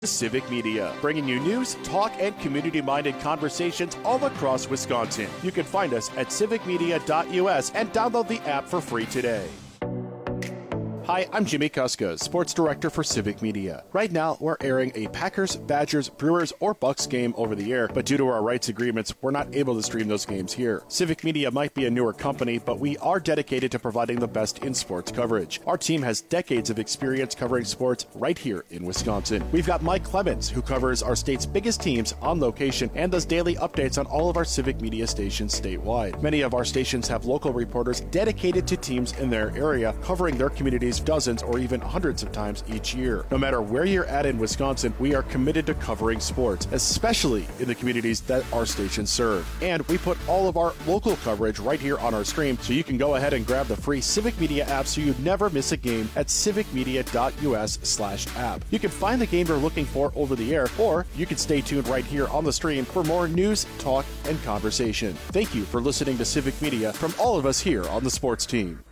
Civic Media, bringing you news, talk, and community-minded conversations all across Wisconsin. You can find us at civicmedia.us and download the app for free today. Hi, I'm Jimmy Kuska, Sports Director for Civic Media. Right now, we're airing a Packers, Badgers, Brewers, or Bucks game over the air, but due to our rights agreements, we're not able to stream those games here. Civic Media might be a newer company, but we are dedicated to providing the best in sports coverage. Our team has decades of experience covering sports right here in Wisconsin. We've got Mike Clemens, who covers our state's biggest teams on location and does daily updates on all of our Civic Media stations statewide. Many of our stations have local reporters dedicated to teams in their area, covering their communities dozens or even hundreds of times each year. No matter where you're at in Wisconsin, we are committed to covering sports, especially in the communities that our stations serve. And we put all of our local coverage right here on our stream, so you can go ahead and grab the free Civic Media app so you never miss a game at civicmedia.us/app. You can find the game you're looking for over the air, or you can stay tuned right here on the stream for more news, talk, and conversation. Thank you for listening to Civic Media from all of us here on the sports team.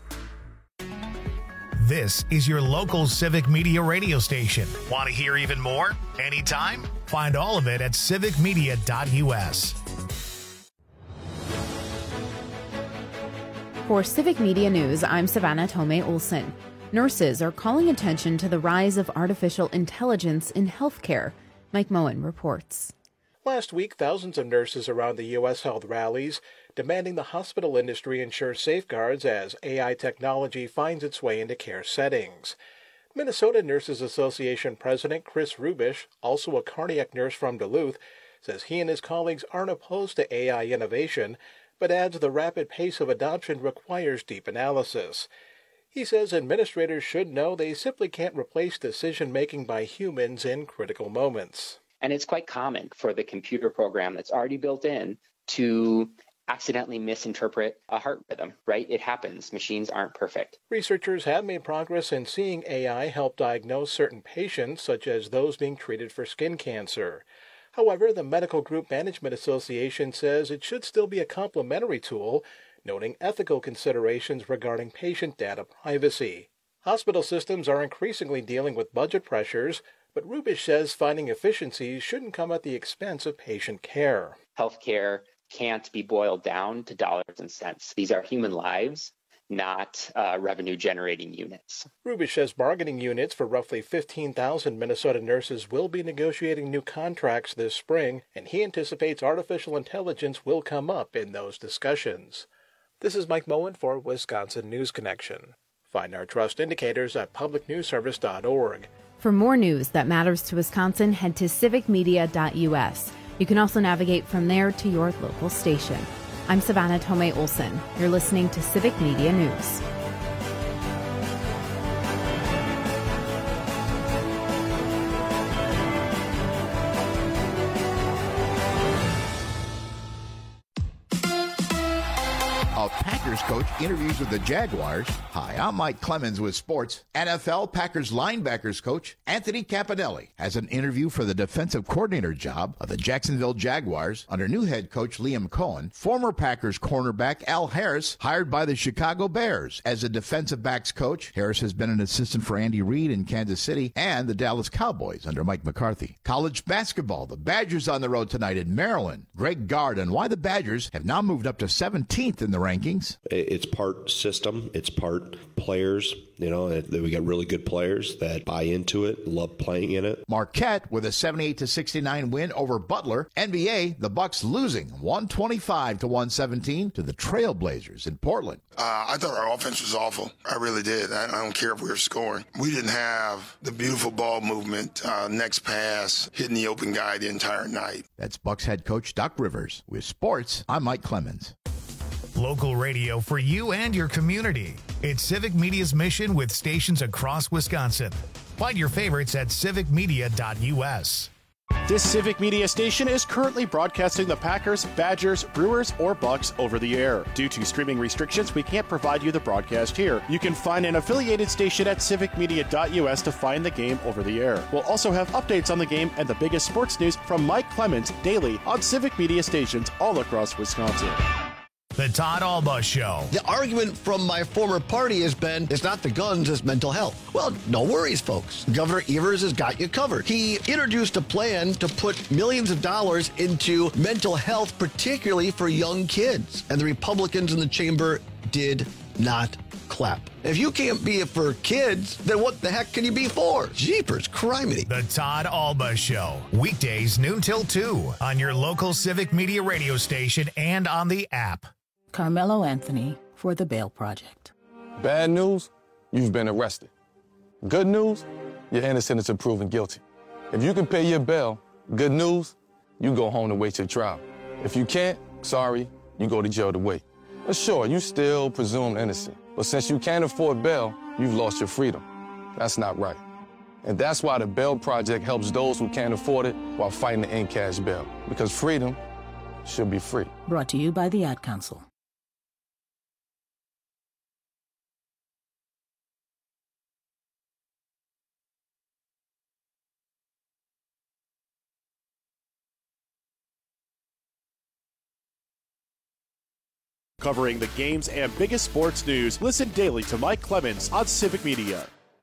This is your local Civic Media radio station. Want to hear even more? Anytime? Find all of it at civicmedia.us. For Civic Media News, I'm Savannah Tomei Olson. Nurses are calling attention to the rise of artificial intelligence in healthcare. Mike Moen reports. Last week, thousands of nurses around the U.S. held rallies demanding the hospital industry ensure safeguards as AI technology finds its way into care settings. Minnesota Nurses Association President Chris Rubish, also a cardiac nurse from Duluth, says he and his colleagues aren't opposed to AI innovation, but adds the rapid pace of adoption requires deep analysis. He says administrators should know they simply can't replace decision-making by humans in critical moments. And it's quite common for the computer program that's already built in to accidentally misinterpret a heart rhythm, right? It happens. Machines aren't perfect. Researchers have made progress in seeing AI help diagnose certain patients, such as those being treated for skin cancer. However, the Medical Group Management Association says it should still be a complementary tool, noting ethical considerations regarding patient data privacy. Hospital systems are increasingly dealing with budget pressures, but Rubish says finding efficiencies shouldn't come at the expense of patient care. Healthcare can't be boiled down to dollars and cents. These are human lives, not revenue-generating units. Rubish says bargaining units for roughly 15,000 Minnesota nurses will be negotiating new contracts this spring, and he anticipates artificial intelligence will come up in those discussions. This is Mike Moen for Wisconsin News Connection. Find our trust indicators at publicnewsservice.org. For more news that matters to Wisconsin, head to civicmedia.us. You can also navigate from there to your local station. I'm Savannah Tomei Olson. You're listening to Civic Media News. Packers coach interviews with the Jaguars. Hi, I'm Mike Clemens with sports. NFL Packers linebackers coach Anthony Campanelli has an interview for the defensive coordinator job of the Jacksonville Jaguars under new head coach Liam Cohen. Former Packers cornerback Al Harris hired by the Chicago Bears as a defensive backs coach. Harris has been an assistant for Andy Reid in Kansas City and the Dallas Cowboys under Mike McCarthy. College basketball, the Badgers on the road tonight in Maryland. Greg Gard on why the Badgers have now moved up to 17th in the rankings. It's part system, it's part players. You know, we got really good players that buy into it, love playing in it. Marquette with a 78-69 win over Butler. NBA, the Bucks losing 125-117 to the Trailblazers in Portland. I thought our offense was awful. I really did. I don't care if we were scoring. We didn't have the beautiful ball movement, next pass, hitting the open guy the entire night. That's Bucks head coach Doc Rivers. With sports, I'm Mike Clemens. Local radio for you and your community. It's Civic Media's mission with stations across Wisconsin. Find your favorites at civicmedia.us. This Civic Media station is currently broadcasting the Packers, Badgers, Brewers, or Bucks over the air. Due to streaming restrictions, we can't provide you the broadcast here. You can find an affiliated station at civicmedia.us to find the game over the air. We'll also have updates on the game and the biggest sports news from Mike Clemens daily on Civic Media stations all across Wisconsin. The Todd Alba Show. The argument from my former party has been, it's not the guns, it's mental health. Well, no worries, folks. Governor Evers has got you covered. He introduced a plan to put millions of dollars into mental health, particularly for young kids. And the Republicans in the chamber did not clap. If you can't be it for kids, then what the heck can you be for? Jeepers, criminy. The Todd Alba Show. Weekdays noon till 2 on your local Civic Media radio station and on the app. Carmelo Anthony for the Bail Project. Bad news, you've been arrested. Good news, you're innocent until proven guilty. If you can pay your bail, good news, you go home to wait your trial. If you can't, sorry, you go to jail to wait. But sure, you still presumed innocent. But since you can't afford bail, you've lost your freedom. That's not right. And that's why the Bail Project helps those who can't afford it while fighting to end cash bail. Because freedom should be free. Brought to you by the Ad Council. Covering the games and biggest sports news, listen daily to Mike Clemens on Civic Media.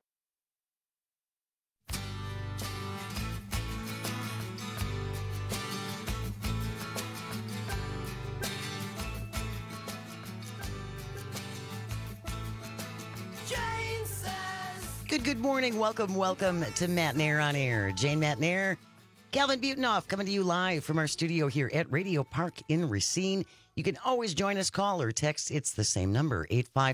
Good morning. Welcome to Matt Nair on Air. Jane Matt Nair, Calvin Butenoff coming to you live from our studio here at Radio Park in Racine. You can always join us, call or text. It's the same number,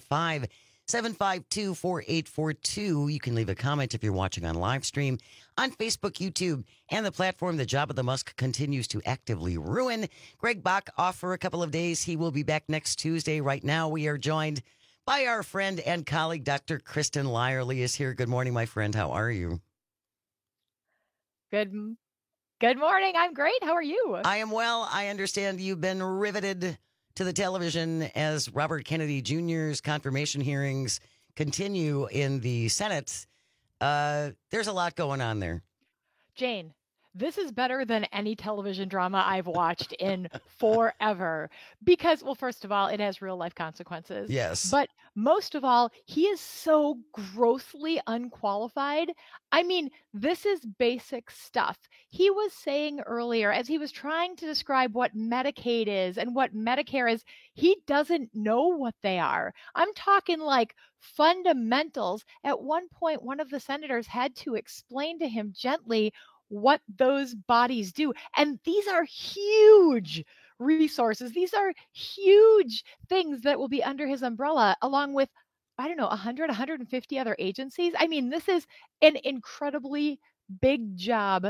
855-752-4842. You can leave a comment if you're watching on live stream on Facebook, YouTube, and the platform that Jabba the Musk continues to actively ruin. Greg Bach off for a couple of days. He will be back next Tuesday. Right now, we are joined by our friend and colleague, Dr. Kristen Lyerly is here. Good morning, my friend. How are you? Good morning. I'm great. How are you? I am well. I understand you've been riveted to the television as Robert Kennedy Jr.'s confirmation hearings continue in the Senate. There's a lot going on there. Jane, this is better than any television drama I've watched in forever. Because, well, first of all, it has real life consequences. Yes. But most of all, he is so grossly unqualified. I mean, this is basic stuff. He was saying earlier, as he was trying to describe what Medicaid is and what Medicare is, he doesn't know what they are. I'm talking like fundamentals. At one point, one of the senators had to explain to him gently what those bodies do. And these are huge resources. These are huge things that will be under his umbrella, along with, 100, 150 other agencies. I mean, this is an incredibly big job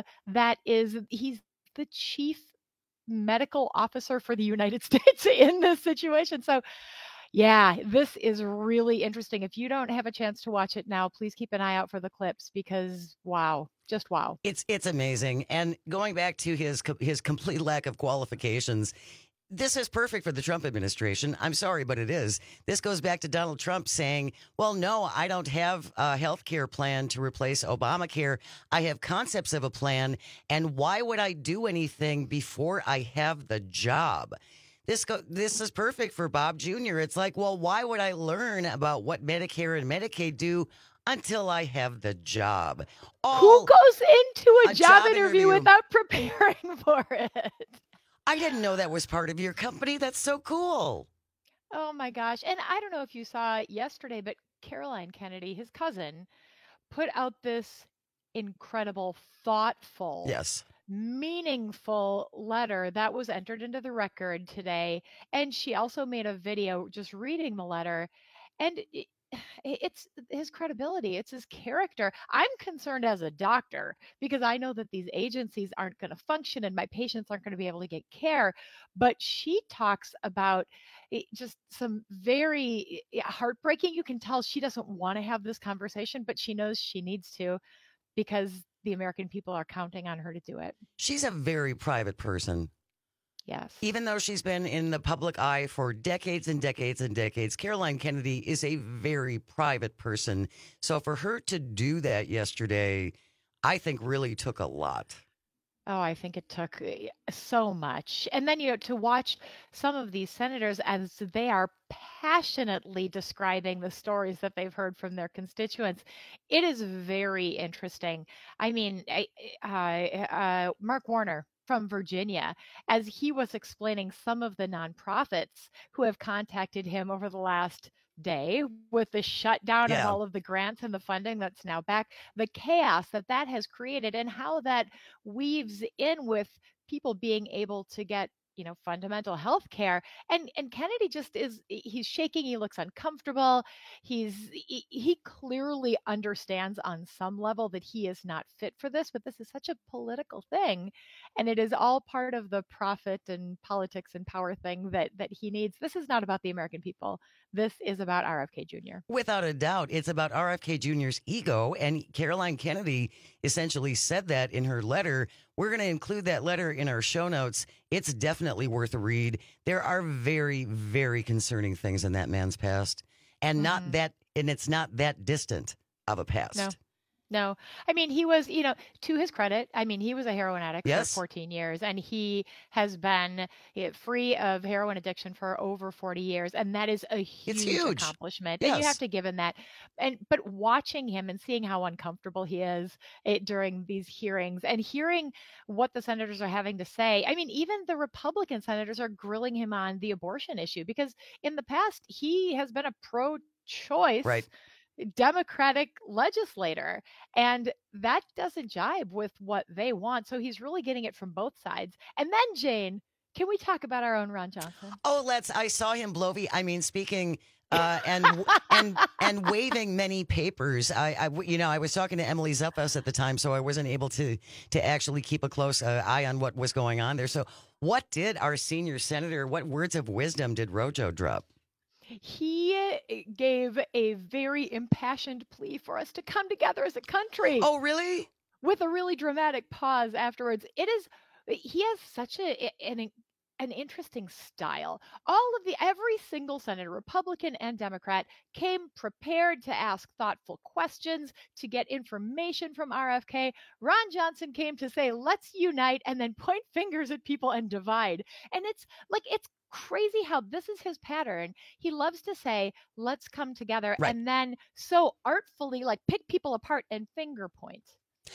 he's the chief medical officer for the United States in this situation. So yeah, this is really interesting. If you don't have a chance to watch it now, please keep an eye out for the clips because wow, just wow. It's amazing. And going back to his complete lack of qualifications, this is perfect for the Trump administration. I'm sorry, but it is. This goes back to Donald Trump saying, well, no, I don't have a health care plan to replace Obamacare. I have concepts of a plan. And why would I do anything before I have the job? This is perfect for Bob Jr. It's like, well, why would I learn about what Medicare and Medicaid do until I have the job? Who goes into a job interview without preparing for it? I didn't know that was part of your company. That's so cool. Oh, my gosh. And I don't know if you saw it yesterday, but Caroline Kennedy, his cousin, put out this incredible, thoughtful, meaningful letter that was entered into the record today. And she also made a video just reading the letter. And it's his credibility. It's his character. I'm concerned as a doctor because I know that these agencies aren't going to function and my patients aren't going to be able to get care. But she talks about just some very heartbreaking. You can tell she doesn't want to have this conversation, but she knows she needs to because the American people are counting on her to do it. She's a very private person. Yes. Even though she's been in the public eye for decades and decades and decades, Caroline Kennedy is a very private person. So for her to do that yesterday, I think really took a lot. Oh, I think it took so much. And then, to watch some of these senators as they are passionately describing the stories that they've heard from their constituents, it is very interesting. I mean, Mark Warner from Virginia, as he was explaining some of the nonprofits who have contacted him over the last day with the shutdown of Yeah. all of the grants and the funding that's now back, the chaos that that has created, and how that weaves in with people being able to get fundamental health care. And Kennedy just he's shaking, he looks uncomfortable. He clearly understands on some level that he is not fit for this, but this is such a political thing, and it is all part of the profit and politics and power thing that he needs. This is not about the American people. This is about RFK Jr. Without a doubt, it's about RFK Jr.'s ego, and Caroline Kennedy essentially said that in her letter. We're going to include that letter in our show notes. It's definitely worth a read. There are very, very concerning things in that man's past, and it's not that distant of a past. No. I mean, he was, to his credit, I mean, he was a heroin addict Yes. for 14 years, and he has been free of heroin addiction for over 40 years. And that is a huge accomplishment. Yes. And you have to give him that. But watching him and seeing how uncomfortable he is during these hearings, and hearing what the senators are having to say. I mean, even the Republican senators are grilling him on the abortion issue, because in the past, he has been a pro-choice Democratic legislator, and that doesn't jibe with what they want. So he's really getting it from both sides. And then, Jane, can we talk about our own Ron Johnson? Oh, I saw him speaking and waving many papers. I was talking to Emily Zuppes at the time, so I wasn't able to actually keep a close eye on what was going on there. So what did our senior senator, what words of wisdom did Rojo drop? He gave a very impassioned plea for us to come together as a country. Oh, really? With a really dramatic pause afterwards. He has such an interesting style. Every single senator, Republican and Democrat, came prepared to ask thoughtful questions, to get information from RFK. Ron Johnson came to say, let's unite, and then point fingers at people and divide. And it's crazy how this is his pattern. He loves to say, let's come together, right, and then so artfully pick people apart and finger point.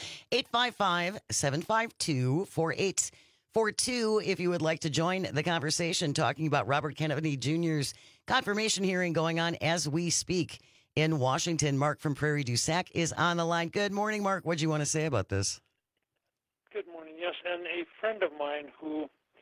855-752-4842 if you would like to join the conversation, talking about Robert Kennedy Jr.'s confirmation hearing going on as we speak in Washington. Mark from Prairie du Sac is on the line. Good morning, Mark. What do you want to say about this? Good morning. Yes, and a friend of mine who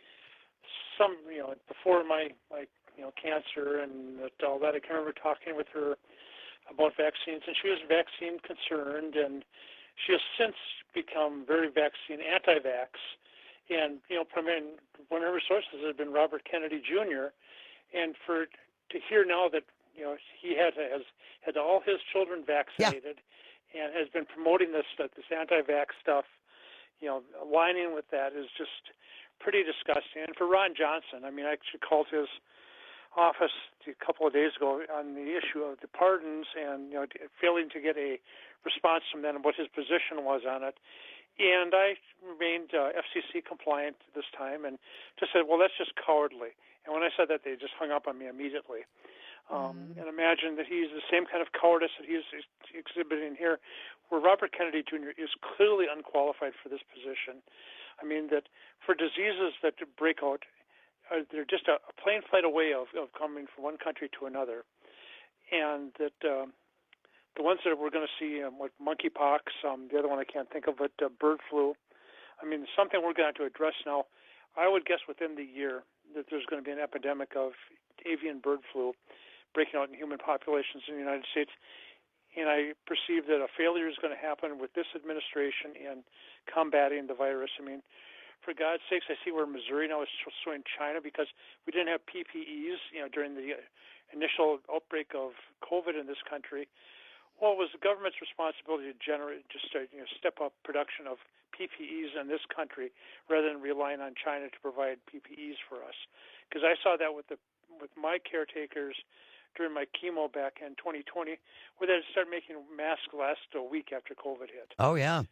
before my cancer and all that, I can remember talking with her about vaccines, and she was vaccine concerned, and she has since become very vaccine anti-vax. And one of her sources has been Robert Kennedy Jr. And to hear now that he has had all his children vaccinated, and has been promoting this anti-vax stuff, aligning with that is just pretty disgusting. And for Ron Johnson, I mean, I actually called his office a couple of days ago on the issue of the pardons, and failing to get a response from them what his position was on it. And I remained FCC compliant this time, and just said, well, that's just cowardly. And when I said that, they just hung up on me immediately. And imagine that he's the same kind of cowardice that he's exhibiting here, where Robert Kennedy Jr. is clearly unqualified for this position. I mean, that for diseases that break out, they're just a plane flight away of coming from one country to another. And that the ones that we're going to see, like monkeypox, the other one I can't think of, but bird flu, I mean, something we're going to have to address now. I would guess within the year that there's going to be an epidemic of avian bird flu breaking out in human populations in the United States. And I perceive that a failure is going to happen with this administration in combating the virus. I mean, for God's sakes, I see where Missouri now is suing China because we didn't have PPEs, during the initial outbreak of COVID in this country. Well, it was the government's responsibility to step up production of PPEs in this country rather than relying on China to provide PPEs for us. Because I saw that with my caretakers during my chemo back in 2020, where they started making masks last a week after COVID hit. Oh, yeah.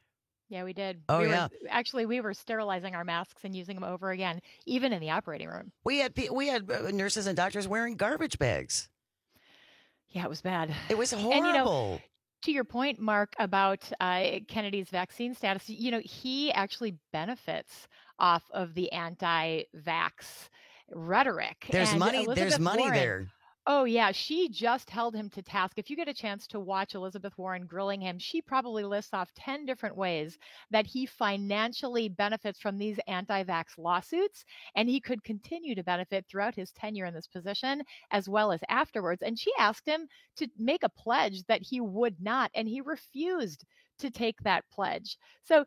Yeah, we did. Oh, yeah. We were sterilizing our masks and using them over again, even in the operating room. We had nurses and doctors wearing garbage bags. Yeah, it was bad. It was horrible. And, to your point, Mark, about Kennedy's vaccine status, he actually benefits off of the anti-vax rhetoric. There's and money. Elizabeth There's money Warren, there. Oh, yeah. She just held him to task. If you get a chance to watch Elizabeth Warren grilling him, she probably lists off 10 different ways that he financially benefits from these anti-vax lawsuits, and he could continue to benefit throughout his tenure in this position as well as afterwards. And she asked him to make a pledge that he would not, and he refused to take that pledge. So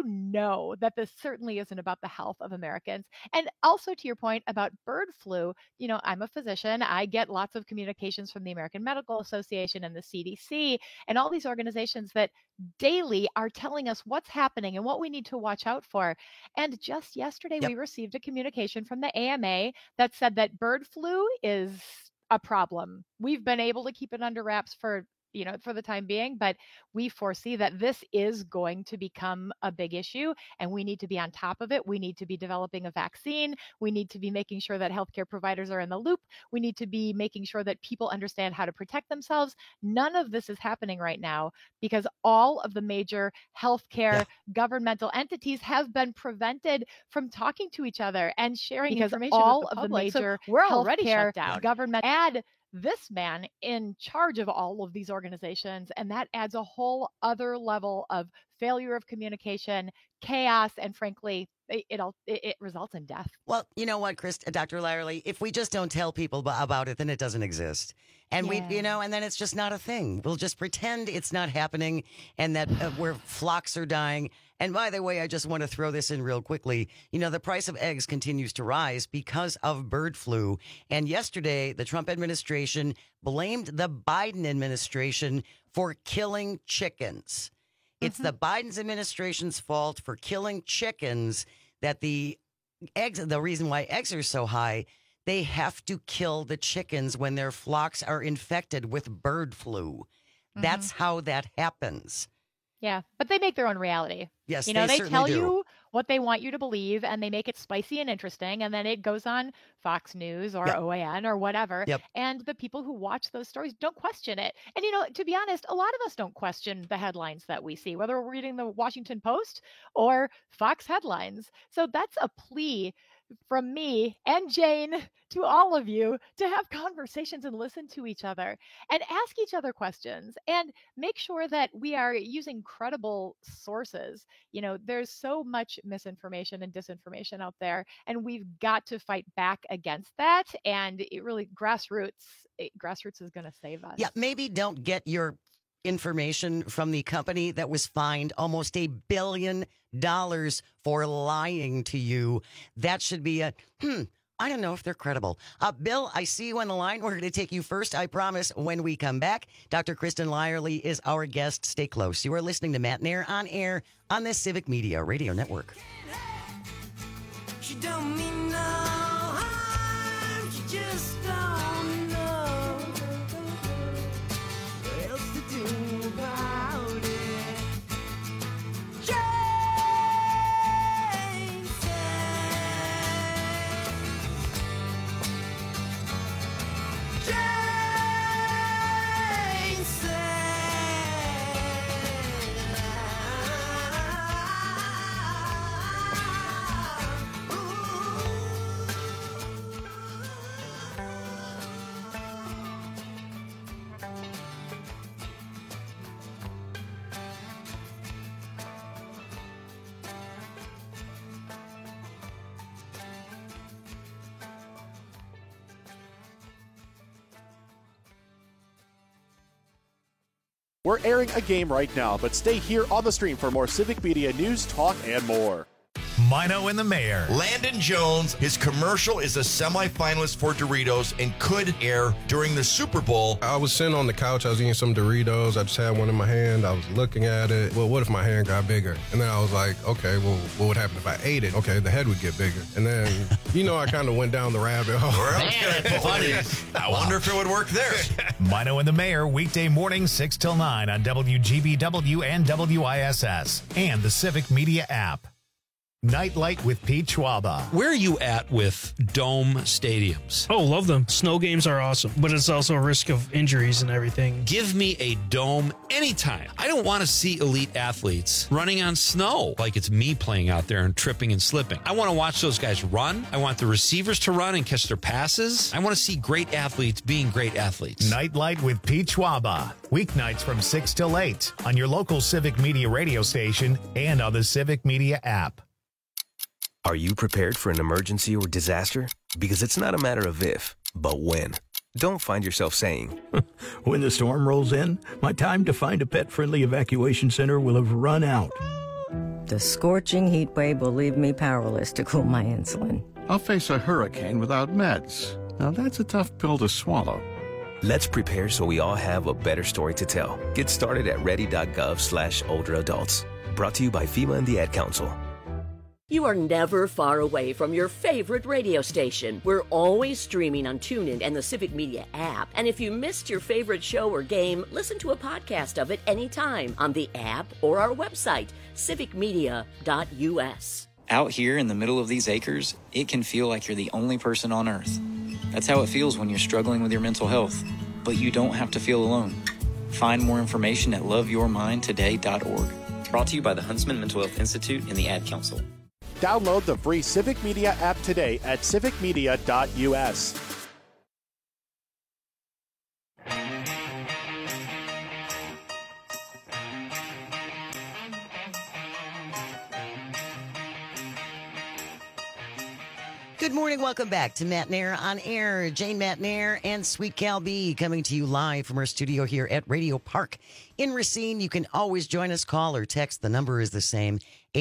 that this certainly isn't about the health of Americans. And also to your point about bird flu, I'm a physician. I get lots of communications from the American Medical Association and the CDC and all these organizations that daily are telling us what's happening and what we need to watch out for. And just yesterday, we received a communication from the AMA that said that bird flu is a problem. We've been able to keep it under wraps for the time being, but we foresee that this is going to become a big issue and we need to be on top of it. We need to be developing a vaccine. We need to be making sure that healthcare providers are in the loop. We need to be making sure that people understand how to protect themselves. None of this is happening right now because all of the major healthcare governmental entities have been prevented from talking to each other and sharing information all with the of the public. major we're already shut down. Government add this man in charge of all of these organizations, and that adds a whole other level of failure of communication, chaos, and frankly, it results in death. Well, you know what, Dr. Lyerly, if we just don't tell people about it, then it doesn't exist. And and then it's just not a thing. We'll just pretend it's not happening and that where flocks are dying. And by the way, I just want to throw this in real quickly. The price of eggs continues to rise because of bird flu. And yesterday, the Trump administration blamed the Biden administration for killing chickens. It's the Biden administration's fault for killing chickens that the reason why eggs are so high, they have to kill the chickens when their flocks are infected with bird flu. That's how that happens. Yeah, but they make their own reality. Yes, they certainly tell do. you what they want you to believe, and they make it spicy and interesting, and then it goes on Fox News or OAN or whatever, and the people who watch those stories don't question it. And, to be honest, a lot of us don't question the headlines that we see, whether we're reading the Washington Post or Fox headlines. So that's a plea from me and Jane to all of you to have conversations and listen to each other and ask each other questions and make sure that we are using credible sources. There's so much misinformation and disinformation out there, and we've got to fight back against that. And it really grassroots is going to save us. Yeah, maybe don't get your information from the company that was fined almost $1 billion for lying to you. That should be I don't know if they're credible. Bill, I see you on the line. We're going to take you first, I promise, when we come back. Dr. Kristen Lyerly is our guest. Stay close. You are listening to Matt Nair on air on the Civic Media Radio Network. She don't mean no harm. She just don't know what else to do about it. Jane said, Jane We're airing a game right now, but stay here on the stream for more Civic Media news, talk, and more. Mino and the Mayor. Landon Jones, his commercial is a semifinalist for Doritos and could air during the Super Bowl. I was sitting on the couch, I was eating some Doritos, I just had one in my hand, I was looking at it. Well, what if my hand got bigger? And then I was like, okay, well, what would happen if I ate it? Okay, the head would get bigger. And then, I kind of went down the rabbit hole. I wonder if it would work there. Mino and the Mayor, weekday morning 6 till 9 on WGBW and WISS and the Civic Media app. Nightlight with Pete Schwaba. Where are you at with dome stadiums? Oh, love them. Snow games are awesome, but it's also a risk of injuries and everything. Give me a dome anytime. I don't want to see elite athletes running on snow like it's me playing out there and tripping and slipping. I want to watch those guys run. I want the receivers to run and catch their passes. I want to see great athletes being great athletes. Nightlight with Pete Schwaba. Weeknights from 6 till 8 on your local Civic Media radio station and on the Civic Media app. Are you prepared for an emergency or disaster? Because it's not a matter of if, but when. Don't find yourself saying, when the storm rolls in, my time to find a pet-friendly evacuation center will have run out. The scorching heat wave will leave me powerless to cool my insulin. I'll face a hurricane without meds. Now that's a tough pill to swallow. Let's prepare so we all have a better story to tell. Get started at ready.gov/older adults. Brought to you by FEMA and the Ad Council. You are never far away from your favorite radio station. We're always streaming on TuneIn and the Civic Media app. And if you missed your favorite show or game, listen to a podcast of it anytime on the app or our website, civicmedia.us. Out here in the middle of these acres, it can feel like you're the only person on Earth. That's how it feels when you're struggling with your mental health. But you don't have to feel alone. Find more information at loveyourmindtoday.org. Brought to you by the Huntsman Mental Health Institute and the Ad Council. Download the free Civic Media app today at civicmedia.us. Good morning. Welcome back to Matt Nair on Air. Jane Matt Nair and Sweet Cal B coming to you live from our studio here at Radio Park in Racine. You can always join us, call or text. The number is the same,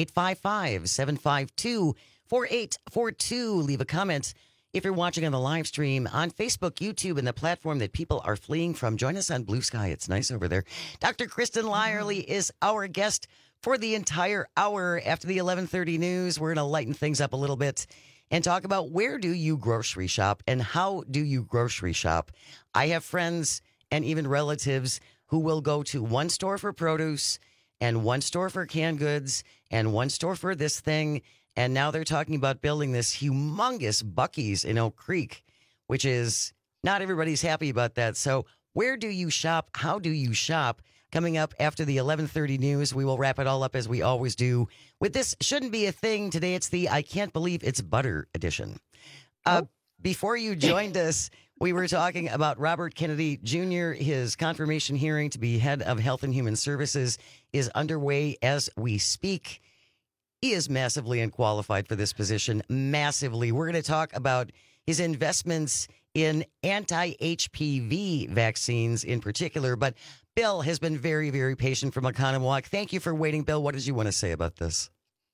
855-752-4842. Leave a comment if you're watching on the live stream on Facebook, YouTube, and the platform that people are fleeing from. Join us on Blue Sky. It's nice over there. Dr. Kristen Lyerly is our guest for the entire hour. After the 11:30 news, we're going to lighten things up a little bit and talk about where do you grocery shop and how do you grocery shop. I have friends and even relatives who will go to one store for produce and one store for canned goods and one store for this thing. And now they're talking about building this humongous Buc-ee's in Oak Creek, which is not everybody's happy about that. So where do you shop? How do you shop? Coming up after the 11:30 news, we will wrap it all up as we always do with This Shouldn't Be a Thing. Today it's the I Can't Believe It's Butter edition. Before you joined us, we were talking about Robert Kennedy Jr. His confirmation hearing to be head of Health and Human Services is underway as we speak. He is massively unqualified for this position, massively. We're going to talk about his investments in anti-HPV vaccines in particular, but Bill has been very, very patient from Oconomowoc. Thank you for waiting, Bill. What did you want to say about this?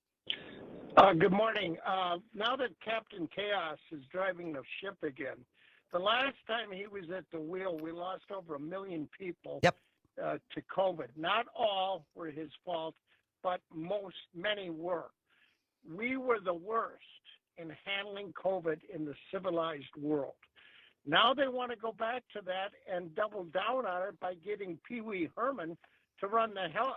Good morning. Now that Captain Chaos is driving the ship again, the last time he was at the wheel, we lost over 1 million people to COVID. Not all were his fault, but many were. We were the worst in handling COVID in the civilized world. Now they want to go back to that and double down on it by getting Pee Wee Herman to run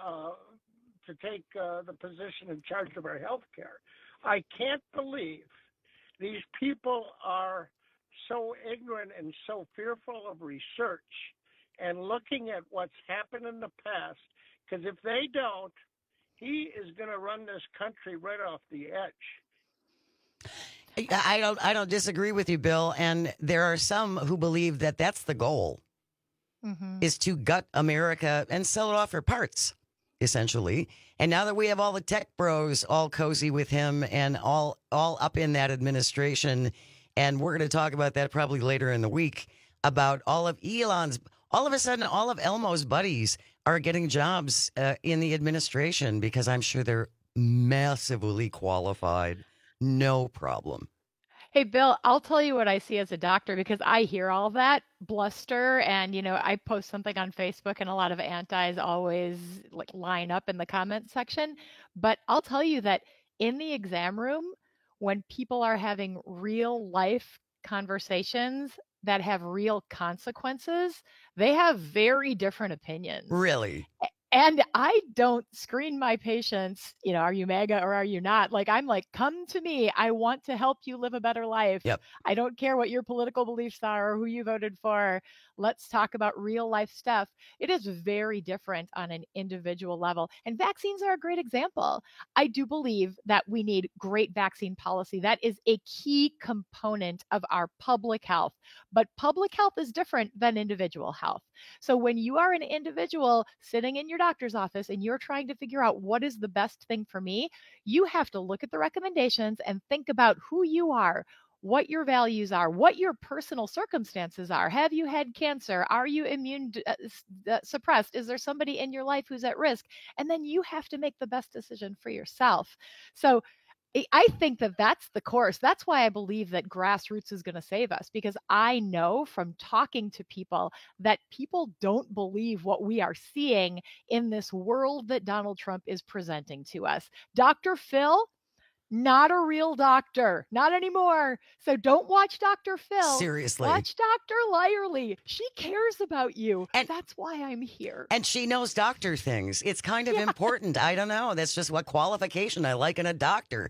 to take the position in charge of our health care. I can't believe these people are so ignorant and so fearful of research and looking at what's happened in the past, because if they don't, he is going to run this country right off the edge. I don't disagree with you, Bill. And there are some who believe that that's the goal, is to gut America and sell it off for parts, essentially. And now that we have all the tech bros all cozy with him and all up in that administration, and we're going to talk about that probably later in the week, about all of Elon's, all of a sudden, all of Elmo's buddies are getting jobs in the administration because I'm sure they're massively qualified. No problem. Hey, Bill, I'll tell you what I see as a doctor because I hear all that bluster and, I post something on Facebook and a lot of antis always like line up in the comment section. But I'll tell you that in the exam room, when people are having real life conversations that have real consequences, they have very different opinions. Really? And I don't screen my patients, are you MAGA or are you not? Like, I'm like, come to me. I want to help you live a better life. Yep. I don't care what your political beliefs are or who you voted for. Let's talk about real life stuff. It is very different on an individual level. And vaccines are a great example. I do believe that we need great vaccine policy. That is a key component of our public health. But public health is different than individual health. So when you are an individual sitting in your doctor's office and you're trying to figure out what is the best thing for me, you have to look at the recommendations and think about who you are, what your values are, what your personal circumstances are. Have you had cancer? Are you immune suppressed? Is there somebody in your life who's at risk? And then you have to make the best decision for yourself. So I think that that's the course. That's why I believe that grassroots is going to save us, because I know from talking to people that people don't believe what we are seeing in this world that Donald Trump is presenting to us. Dr. Phil, not a real doctor, not anymore. So don't watch Dr. Phil. Seriously. Watch Dr. Lyerly. She cares about you. And that's why I'm here. And she knows doctor things. It's kind of important. I don't know. That's just what qualification I like in a doctor.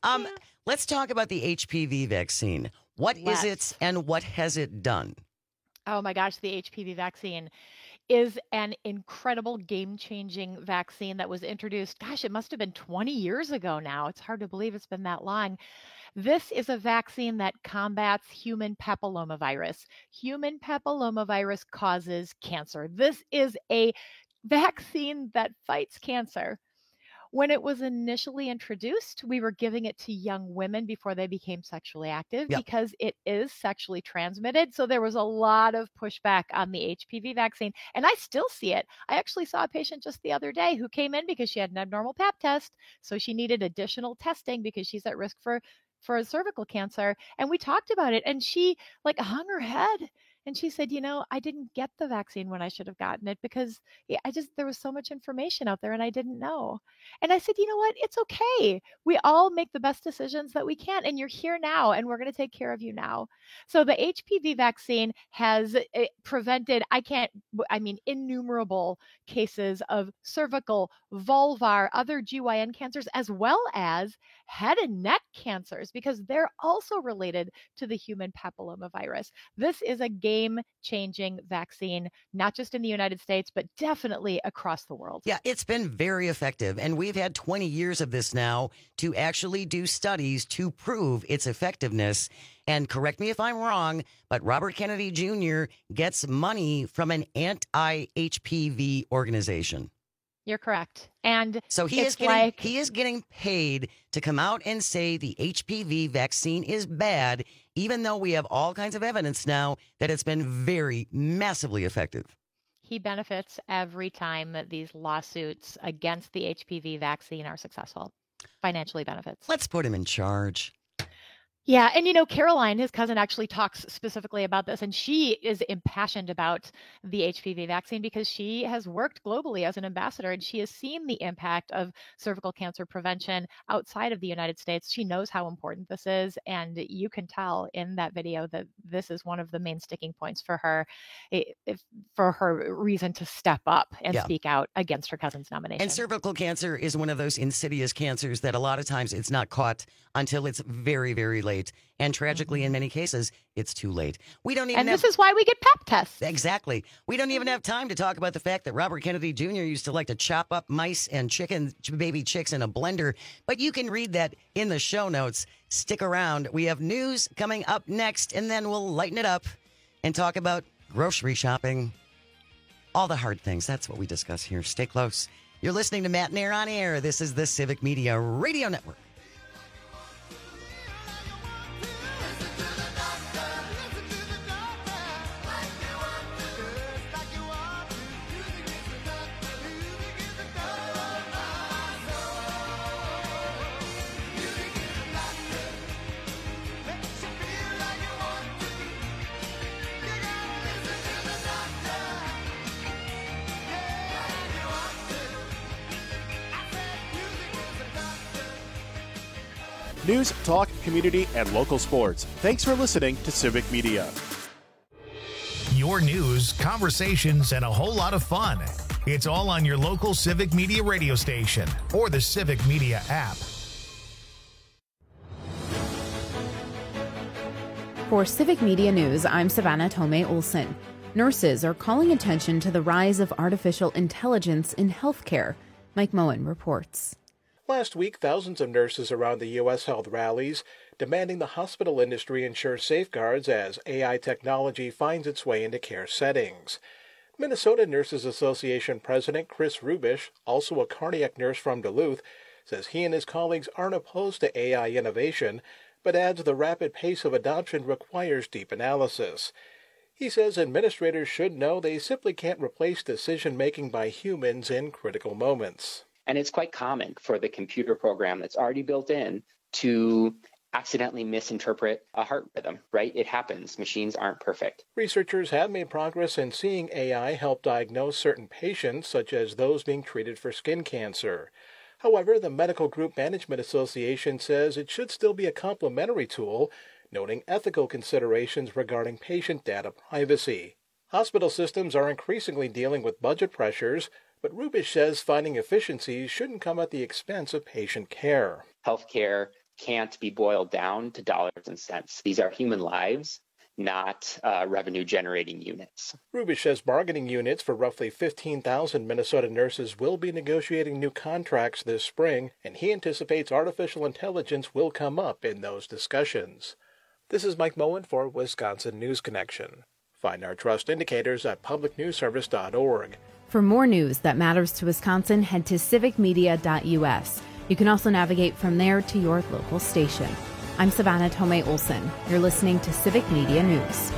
Let's talk about the HPV vaccine. What is it and what has it done? Oh my gosh, the HPV vaccine is an incredible game-changing vaccine that was introduced, gosh, it must have been 20 years ago now. It's hard to believe it's been that long. This is a vaccine that combats human papillomavirus. Human papillomavirus causes cancer. This is a vaccine that fights cancer. When it was initially introduced, we were giving it to young women before they became sexually active because it is sexually transmitted. So there was a lot of pushback on the HPV vaccine. And I still see it. I actually saw a patient just the other day who came in because she had an abnormal Pap test. So she needed additional testing because she's at risk for a cervical cancer. And we talked about it. And she hung her head. And she said, I didn't get the vaccine when I should have gotten it because there was so much information out there and I didn't know. And I said, you know what? It's okay. We all make the best decisions that we can. And you're here now and we're going to take care of you now. So the HPV vaccine has prevented, innumerable cases of cervical, vulvar, other GYN cancers, as well as head and neck cancers, because they're also related to the human papillomavirus. This is a game-changing vaccine, not just in the United States, but definitely across the world. Yeah, it's been very effective. And we've had 20 years of this now to actually do studies to prove its effectiveness. And correct me if I'm wrong, but Robert Kennedy Jr. gets money from an anti-HPV organization. You're correct. And so he is getting paid to come out and say the HPV vaccine is bad, even though we have all kinds of evidence now that it's been very massively effective. He benefits every time that these lawsuits against the HPV vaccine are successful. Financially benefits. Let's put him in charge. Yeah. And, Caroline, his cousin, actually talks specifically about this. And she is impassioned about the HPV vaccine because she has worked globally as an ambassador and she has seen the impact of cervical cancer prevention outside of the United States. She knows how important this is. And you can tell in that video that this is one of the main sticking points for her, for her reason to step up and speak out against her cousin's nomination. And cervical cancer is one of those insidious cancers that a lot of times it's not caught until it's very, very late. And tragically, in many cases, it's too late. We don't even. And this is why we get Pap tests. Exactly. We don't even have time to talk about the fact that Robert Kennedy Jr. used to like to chop up mice and baby chicks in a blender. But you can read that in the show notes. Stick around. We have news coming up next, and then we'll lighten it up and talk about grocery shopping. All the hard things. That's what we discuss here. Stay close. You're listening to Matt Nair on Air. This is the Civic Media Radio Network. News, talk, community, and local sports. Thanks for listening to Civic Media. Your news, conversations, and a whole lot of fun. It's all on your local Civic Media radio station or the Civic Media app. For Civic Media News, I'm Savannah Tomei Olson. Nurses are calling attention to the rise of artificial intelligence in healthcare. Mike Moen reports. Last week, thousands of nurses around the U.S. held rallies demanding the hospital industry ensure safeguards as AI technology finds its way into care settings. Minnesota Nurses Association President Chris Rubish, also a cardiac nurse from Duluth, says he and his colleagues aren't opposed to AI innovation, but adds the rapid pace of adoption requires deep analysis. He says administrators should know they simply can't replace decision-making by humans in critical moments. And it's quite common for the computer program that's already built in to accidentally misinterpret a heart rhythm, right? It happens. Machines aren't perfect. Researchers have made progress in seeing AI help diagnose certain patients, such as those being treated for skin cancer. However, the Medical Group Management Association says it should still be a complementary tool, noting ethical considerations regarding patient data privacy. Hospital systems are increasingly dealing with budget pressures, but Rubish says finding efficiencies shouldn't come at the expense of patient care. Healthcare can't be boiled down to dollars and cents. These are human lives, not revenue-generating units. Rubish says bargaining units for roughly 15,000 Minnesota nurses will be negotiating new contracts this spring, and he anticipates artificial intelligence will come up in those discussions. This is Mike Moen for Wisconsin News Connection. Find our trust indicators at publicnewsservice.org. For more news that matters to Wisconsin, head to civicmedia.us. You can also navigate from there to your local station. I'm Savannah Tomei Olson. You're listening to Civic Media News.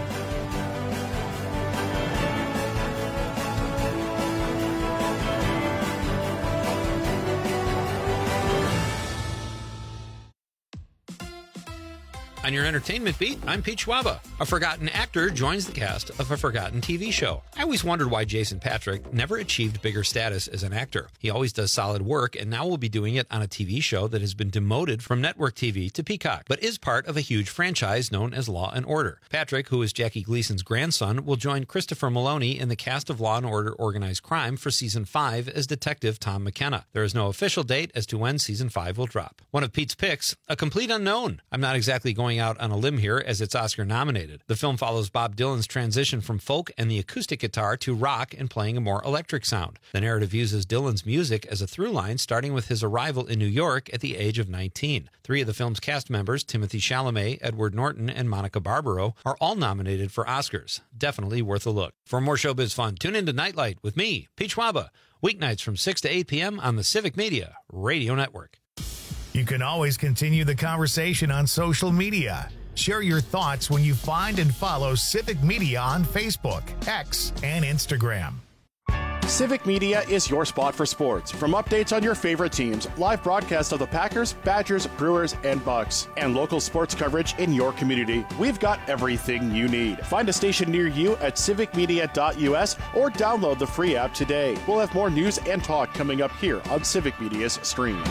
On your entertainment beat, I'm Pete Schwaba. A forgotten actor joins the cast of a forgotten TV show. I always wondered why Jason Patric never achieved bigger status as an actor. He always does solid work, and now will be doing it on a TV show that has been demoted from network TV to Peacock, but is part of a huge franchise known as Law & Order. Patrick, who is Jackie Gleason's grandson, will join Christopher Maloney in the cast of Law & Order Organized Crime for Season 5 as Detective Tom McKenna. There is no official date as to when Season 5 will drop. One of Pete's picks, A Complete Unknown. I'm not exactly going out on a limb here as it's Oscar nominated. The film follows Bob Dylan's transition from folk and the acoustic guitar to rock and playing a more electric sound. The narrative uses Dylan's music as a through line, starting with his arrival in New York at the age of 19. 3 of the film's cast members, Timothée Chalamet, Edward Norton, and Monica Barbaro, are all nominated for Oscars. Definitely worth a look. For more showbiz fun, tune into Nightlight with me, Pete Schwaba, weeknights from 6 to 8 p.m. on the Civic Media Radio Network. You can always continue the conversation on social media. Share your thoughts when you find and follow Civic Media on Facebook, X, and Instagram. Civic Media is your spot for sports. From updates on your favorite teams, live broadcasts of the Packers, Badgers, Brewers, and Bucks, and local sports coverage in your community, we've got everything you need. Find a station near you at civicmedia.us or download the free app today. We'll have more news and talk coming up here on Civic Media's stream.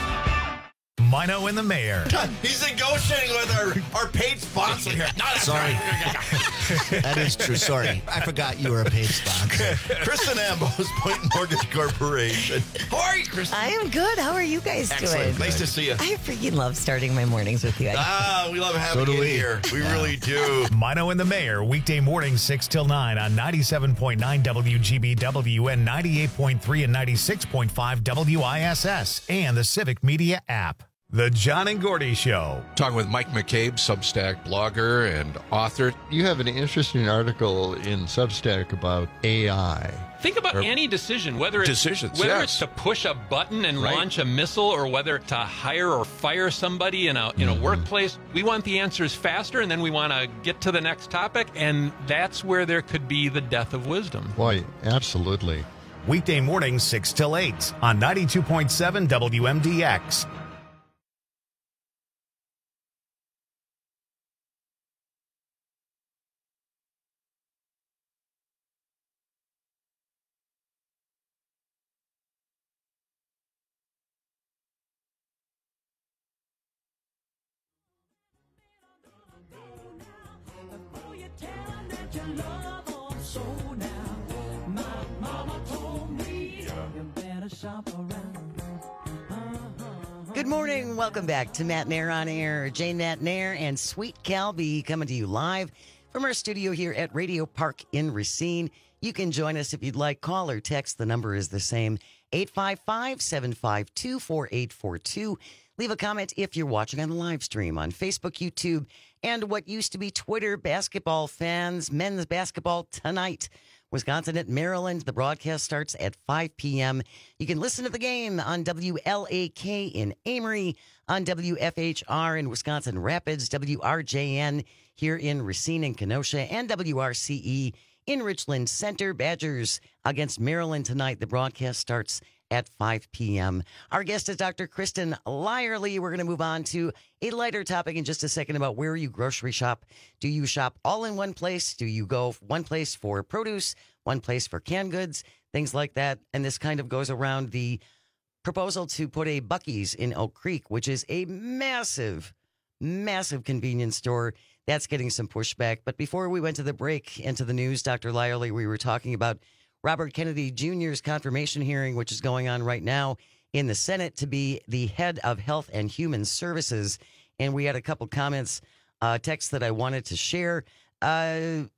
Mino and the Mayor. He's negotiating with our paid sponsor here. Sorry. That is true. Sorry. I forgot you were a paid sponsor. Kristen Ambos, Point Mortgage Corporation. How are you, Kristen? I am good. How are you guys Excellent. doing? Nice to see you. I freaking love starting my mornings with you. We love having you here. We really do. Mino and the Mayor, weekday mornings 6 till 9 on 97.9 WGBW and 98.3 and 96.5 WISS and the Civic Media app. The John and Gordy Show. Talking with Mike McCabe, Substack blogger and author. You have an interesting article in Substack about AI. Think about any decision, whether it's to push a button and launch a missile, or whether to hire or fire somebody in a workplace. We want the answers faster, and then we want to get to the next topic, and that's where there could be the death of wisdom. Boy, absolutely. Weekday mornings 6 till 8 on 92.7 WMDX. Good morning. Welcome back to Matt Nair on Air. Jane Matt Nair and Sweet Calby coming to you live from our studio here at Radio Park in Racine. You can join us if you'd like. Call or text. The number is the same, 855-752-4842. Leave a comment if you're watching on the live stream on Facebook, YouTube, and what used to be Twitter. Basketball fans, men's basketball tonight. Wisconsin at Maryland. The broadcast starts at 5 p.m. You can listen to the game on WLAK in Amory, on WFHR in Wisconsin Rapids, WRJN here in Racine and Kenosha, and WRCE in Richland Center. Badgers against Maryland tonight. The broadcast starts at 5 p.m. Our guest is Dr. Kristen Lyerly. We're going to move on to a lighter topic in just a second about where you grocery shop. Do you shop all in one place? Do you go one place for produce, one place for canned goods, things like that? And this kind of goes around the proposal to put a Buc-ee's in Oak Creek, which is a massive, massive convenience store. That's getting some pushback. But before we went to the break and to the news, Dr. Lyerly, we were talking about Robert Kennedy Jr.'s confirmation hearing, which is going on right now in the Senate to be the head of Health and Human Services. And we had a couple comments, texts that I wanted to share. This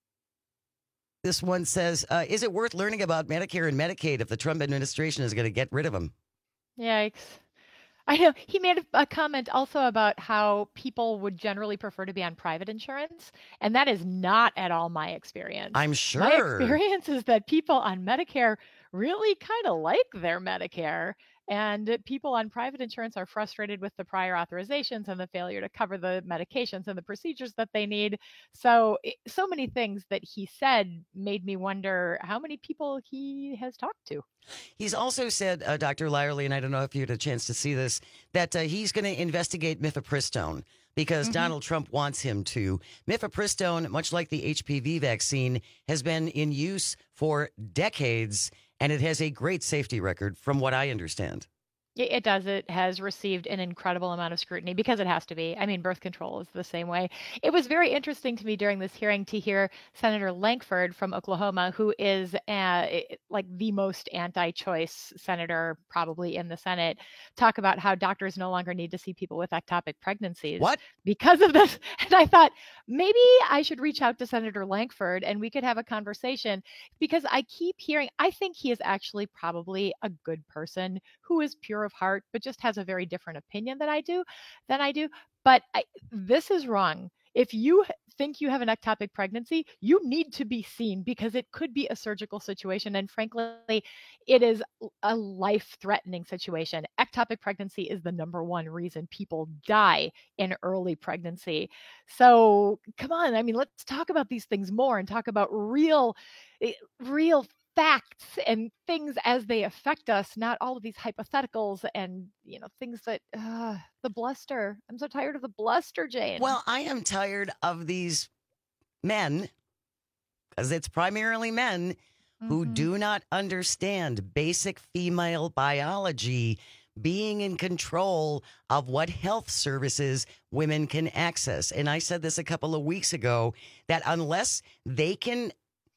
one says, is it worth learning about Medicare and Medicaid if the Trump administration is going to get rid of them? Yikes. I know he made a comment also about how people would generally prefer to be on private insurance, and that is not at all my experience. I'm sure. My experience is that people on Medicare really kind of like their Medicare, and people on private insurance are frustrated with the prior authorizations and the failure to cover the medications and the procedures that they need. So many things that he said made me wonder how many people he has talked to. He's also said, Dr. Lyerly, and I don't know if you had a chance to see this, that he's going to investigate mifepristone because Donald Trump wants him to. Mifepristone, much like the HPV vaccine, has been in use for decades, and it has a great safety record from what I understand. It does. It has received an incredible amount of scrutiny because it has to be. I mean, birth control is the same way. It was very interesting to me during this hearing to hear Senator Lankford from Oklahoma, who is like the most anti-choice senator probably in the Senate, talk about how doctors no longer need to see people with ectopic pregnancies. What? Because of this. And I thought maybe I should reach out to Senator Lankford and we could have a conversation because I keep hearing, I think he is actually probably a good person who is pure of heart, but just has a very different opinion than I do. But this is wrong. If you think you have an ectopic pregnancy, you need to be seen because it could be a surgical situation. And frankly, it is a life-threatening situation. Ectopic pregnancy is the number one reason people die in early pregnancy. So come on. I mean, let's talk about these things more and talk about real facts and things as they affect us, not all of these hypotheticals and, things that, the bluster. I'm so tired of the bluster, Jane. Well, I am tired of these men, because it's primarily men, who do not understand basic female biology, being in control of what health services women can access. And I said this a couple of weeks ago, that unless they can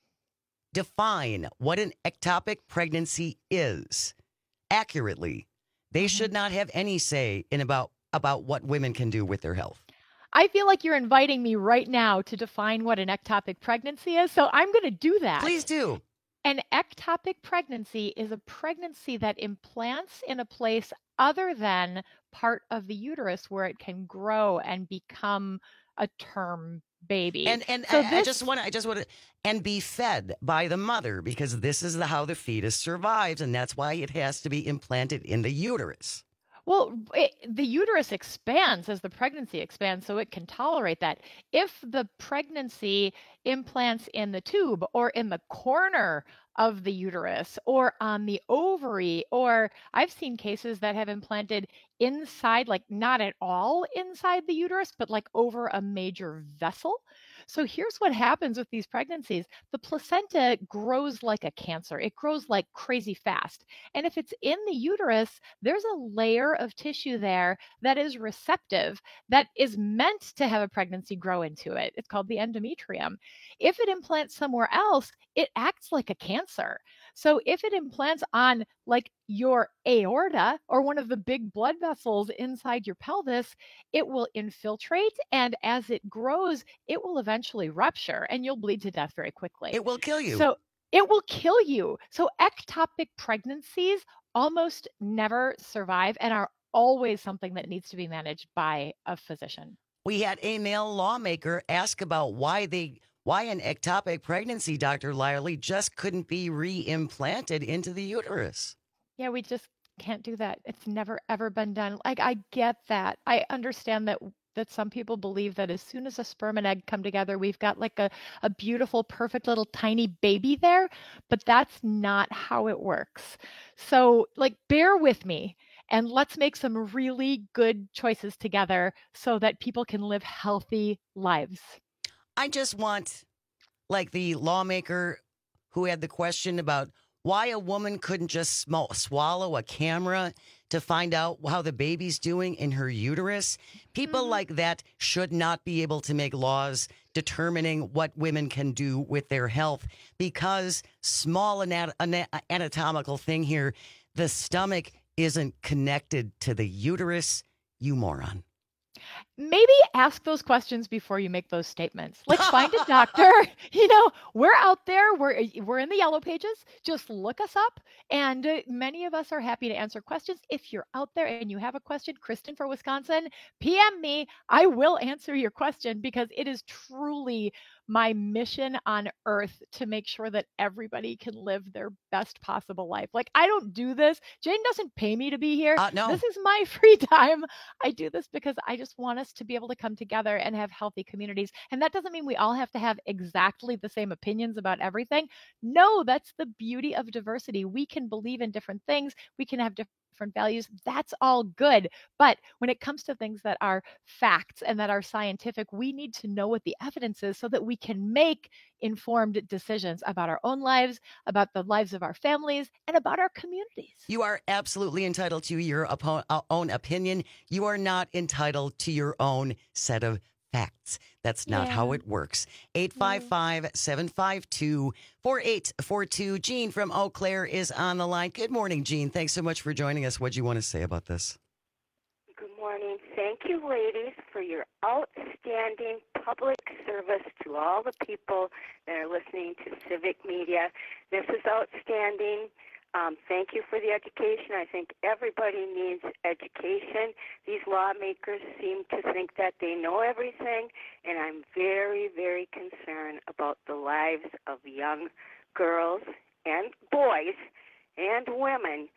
define what an ectopic pregnancy is accurately, they should not have any say in about what women can do with their health. I feel like you're inviting me right now to define what an ectopic pregnancy is, so I'm going to do that. Please do. An ectopic pregnancy is a pregnancy that implants in a place other than part of the uterus where it can grow and become a term baby. And so I just want to and be fed by the mother, because this is how the fetus survives, and that's why it has to be implanted in the uterus. Well, the uterus expands as the pregnancy expands, so it can tolerate that. If the pregnancy implants in the tube or in the corner of the uterus or on the ovary, or I've seen cases that have implanted inside, like not at all inside the uterus, but like over a major vessel. So here's what happens with these pregnancies. The placenta grows like a cancer. It grows like crazy fast. And if it's in the uterus, there's a layer of tissue there that is receptive, that is meant to have a pregnancy grow into it. It's called the endometrium. If it implants somewhere else, it acts like a cancer. So if it implants on like your aorta or one of the big blood vessels inside your pelvis, it will infiltrate. And as it grows, it will eventually rupture and you'll bleed to death very quickly. It will kill you. So it will kill you. So ectopic pregnancies almost never survive and are always something that needs to be managed by a physician. We had a male lawmaker ask about why an ectopic pregnancy, Dr. Lyerly, just couldn't be re-implanted into the uterus. Yeah, we just can't do that. It's never, ever been done. Like, I get that. I understand that some people believe that as soon as a sperm and egg come together, we've got like a beautiful, perfect little tiny baby there, but that's not how it works. So, like, bear with me and let's make some really good choices together so that people can live healthy lives. I just want, like the lawmaker who had the question about why a woman couldn't just swallow a camera to find out how the baby's doing in her uterus. People like that should not be able to make laws determining what women can do with their health, because small anatomical thing here, the stomach isn't connected to the uterus, you moron. Maybe ask those questions before you make those statements. Like, find a doctor. You know, we're out there. We're in the yellow pages. Just look us up. And many of us are happy to answer questions. If you're out there and you have a question, Kristen for Wisconsin, PM me. I will answer your question because it is truly my mission on earth to make sure that everybody can live their best possible life. Like, I don't do this. Jane doesn't pay me to be here. No. This is my free time. I do this because I just want us to be able to come together and have healthy communities. And that doesn't mean we all have to have exactly the same opinions about everything. No, that's the beauty of diversity. We can believe in different things. We can have different values. That's all good. But when it comes to things that are facts and that are scientific, we need to know what the evidence is so that we can make informed decisions about our own lives, about the lives of our families, and about our communities. You are absolutely entitled to your own opinion. You are not entitled to your own set of facts. That's not how it works. 855-752-4842. Jean from Eau Claire is on the line. Good morning, Jean. Thanks so much for joining us. What do you want to say about this? Good morning. Thank you, ladies, for your outstanding public service to all the people that are listening to Civic Media. This is outstanding. Thank you for the education. I think everybody needs education. These lawmakers seem to think that they know everything, and I'm very, very concerned about the lives of young girls and boys and women.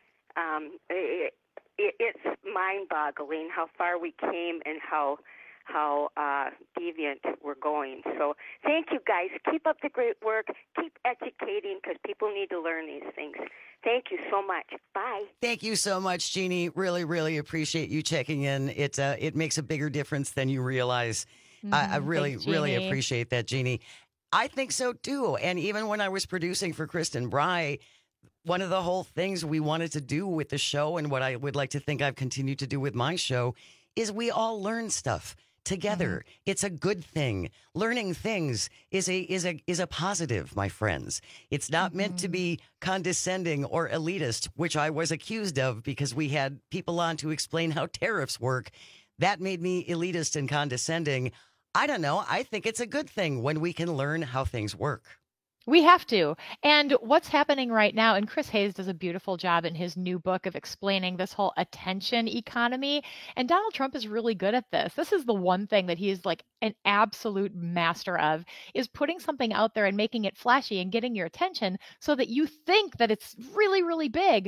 It's mind-boggling how far we came and how deviant we're going. So thank you, guys. Keep up the great work. Keep educating because people need to learn these things. Thank you so much. Bye. Thank you so much, Jeannie. Really, really appreciate you checking in. It makes a bigger difference than you realize. I really, Thanks, really Jeannie. appreciate that, Jeannie. I think so, too. And even when I was producing for Kristen Bry, one of the whole things we wanted to do with the show and what I would like to think I've continued to do with my show is we all learn stuff together. It's a good thing. Learning things is a positive, my friends. It's not meant to be condescending or elitist, which I was accused of because we had people on to explain how tariffs work. That made me elitist and condescending. I don't know. I think it's a good thing when we can learn how things work. We have to. And what's happening right now, and Chris Hayes does a beautiful job in his new book of explaining this whole attention economy. And Donald Trump is really good at this. This is the one thing that he is like an absolute master of, is putting something out there and making it flashy and getting your attention so that you think that it's really, really big.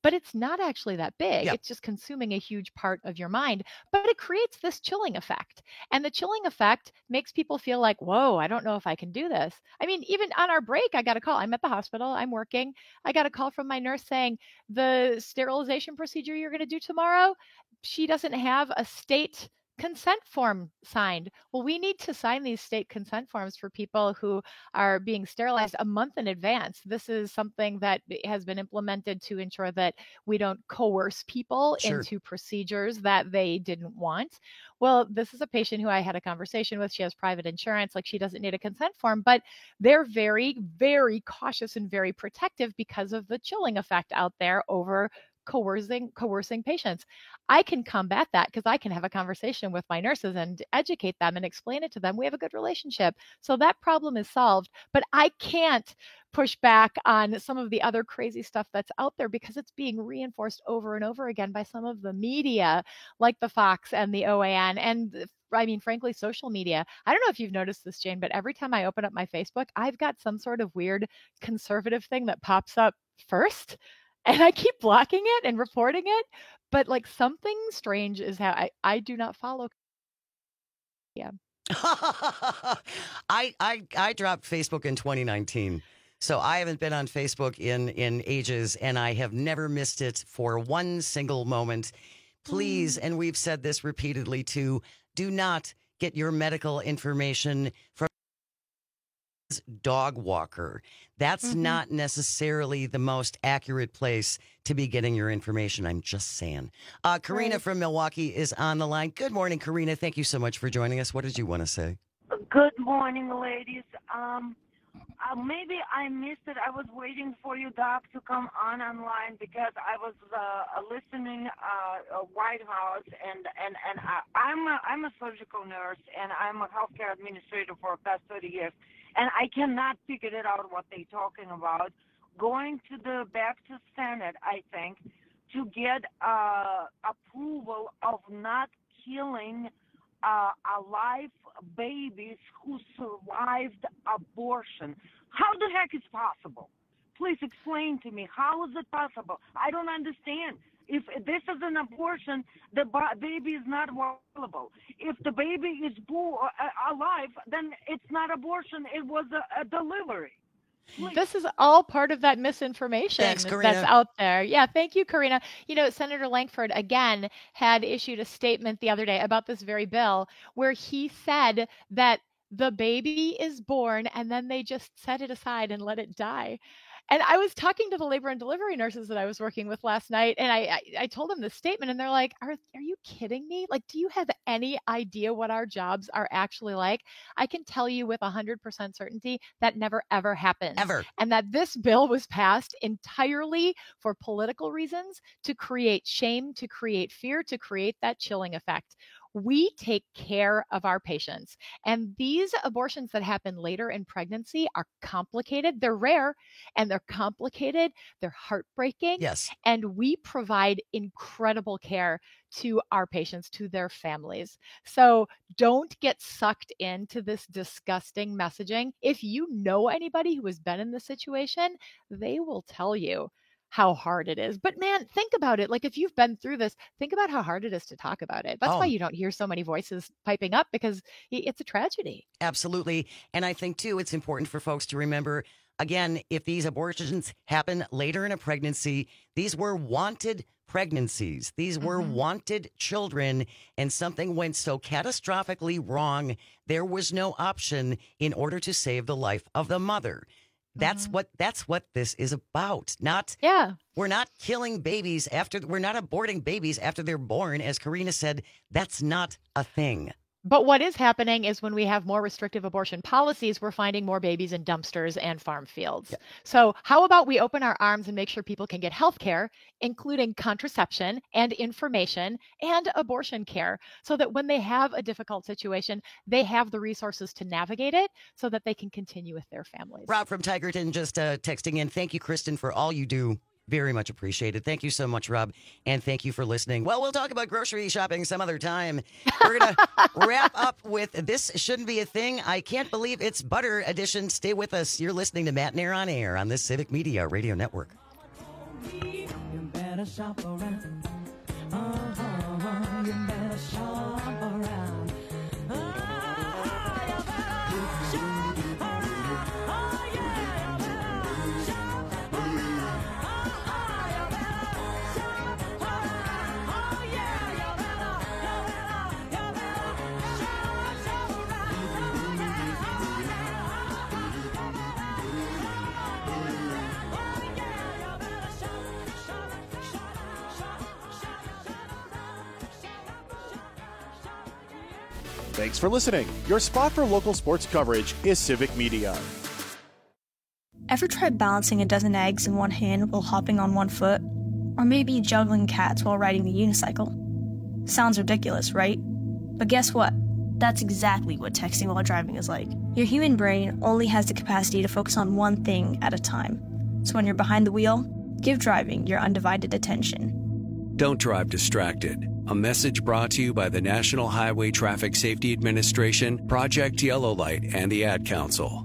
but it's not actually that big. Yep. It's just consuming a huge part of your mind, but it creates this chilling effect. And the chilling effect makes people feel like, whoa, I don't know if I can do this. I mean, even on our break, I got a call. I'm at the hospital, I'm working. I got a call from my nurse saying the sterilization procedure you're going to do tomorrow, she doesn't have a state consent form signed. Well, we need to sign these state consent forms for people who are being sterilized a month in advance. This is something that has been implemented to ensure that we don't coerce people into procedures that they didn't want. Well, this is a patient who I had a conversation with. She has private insurance, like she doesn't need a consent form, but they're very, very cautious and very protective because of the chilling effect out there over coercing patients. I can combat that because I can have a conversation with my nurses and educate them and explain it to them. We have a good relationship. So that problem is solved, but I can't push back on some of the other crazy stuff that's out there because it's being reinforced over and over again by some of the media, like the Fox and the OAN and I mean, frankly, social media. I don't know if you've noticed this, Jane, but every time I open up my Facebook, I've got some sort of weird conservative thing that pops up first. And I keep blocking it and reporting it, but like something strange is how I do not follow. Yeah. I dropped Facebook in 2019. So I haven't been on Facebook in ages, and I have never missed it for one single moment. Please, and we've said this repeatedly too, do not get your medical information from dog walker. That's not necessarily the most accurate place to be getting your information. I'm just saying. Karina from Milwaukee is on the line. Good morning, Karina. Thank you so much for joining us. What did you want to say? Good morning, ladies. Maybe I missed it. I was waiting for you, Doc, to come online because I was listening White House, and I'm a surgical nurse and I'm a healthcare administrator for the past 30 years. And I cannot figure it out what they're talking about. Going to back to Senate, I think, to get approval of not killing alive babies who survived abortion. How the heck is possible? Please explain to me. How is it possible? I don't understand. If this is an abortion, the baby is not viable. If the baby is alive, then it's not abortion. It was a delivery. Please. This is all part of that misinformation that's out there. Yeah, thank you, Karina. You know, Senator Lankford, again, had issued a statement the other day about this very bill where he said that the baby is born and then they just set it aside and let it die. And I was talking to the labor and delivery nurses that I was working with last night, and I told them this statement, and they're like, are you kidding me? Like, do you have any idea what our jobs are actually like? I can tell you with 100% certainty that never, ever happened. Ever. And that this bill was passed entirely for political reasons, to create shame, to create fear, to create that chilling effect. We take care of our patients. And these abortions that happen later in pregnancy are complicated. They're rare and they're complicated. They're heartbreaking. Yes. And we provide incredible care to our patients, to their families. So don't get sucked into this disgusting messaging. If you know anybody who has been in this situation, they will tell you how hard it is. But man, think about it. Like, if you've been through this, think about how hard it is to talk about it. That's why you don't hear so many voices piping up, because it's a tragedy. Absolutely. And I think too, it's important for folks to remember, again, if these abortions happen later in a pregnancy, these were wanted pregnancies. These were wanted children, and something went so catastrophically wrong, there was no option in order to save the life of the mother. That's what this is about. We're not killing babies we're not aborting babies after they're born. As Karina said, that's not a thing. But what is happening is when we have more restrictive abortion policies, we're finding more babies in dumpsters and farm fields. Yeah. So how about we open our arms and make sure people can get health care, including contraception and information and abortion care, so that when they have a difficult situation, they have the resources to navigate it so that they can continue with their families. Rob from Tigerton just texting in. Thank you, Kristen, for all you do. Very much appreciated. Thank you so much, Rob. And thank you for listening. Well, we'll talk about grocery shopping some other time. We're going to wrap up with This Shouldn't Be a Thing. I Can't Believe It's Butter edition. Stay with us. You're listening to Matt and Air on Air on this Civic Media Radio Network. better shop around. You better shop around. Thanks for listening. Your spot for local sports coverage is Civic Media. Ever tried balancing a dozen eggs in one hand while hopping on one foot? Or maybe juggling cats while riding the unicycle? Sounds ridiculous, right? But guess what? That's exactly what texting while driving is like. Your human brain only has the capacity to focus on one thing at a time. So when you're behind the wheel, give driving your undivided attention. Don't drive distracted. A message brought to you by the National Highway Traffic Safety Administration, Project Yellow Light, and the Ad Council.